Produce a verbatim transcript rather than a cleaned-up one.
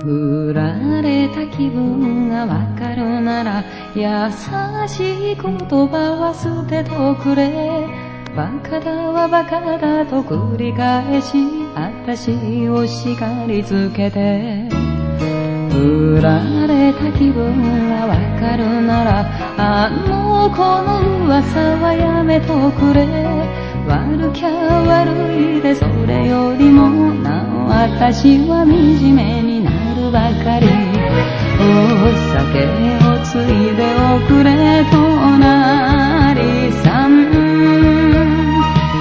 振られた気分がわかるなら優しい言葉は捨てとくれ。バカだはバカだと繰り返し私を叱りつけて、振られた気分がわかるならあの子の噂はやめとくれ。悪きゃ悪いでそれよりもなお私は惨めになるばかり。お酒をついでおくれと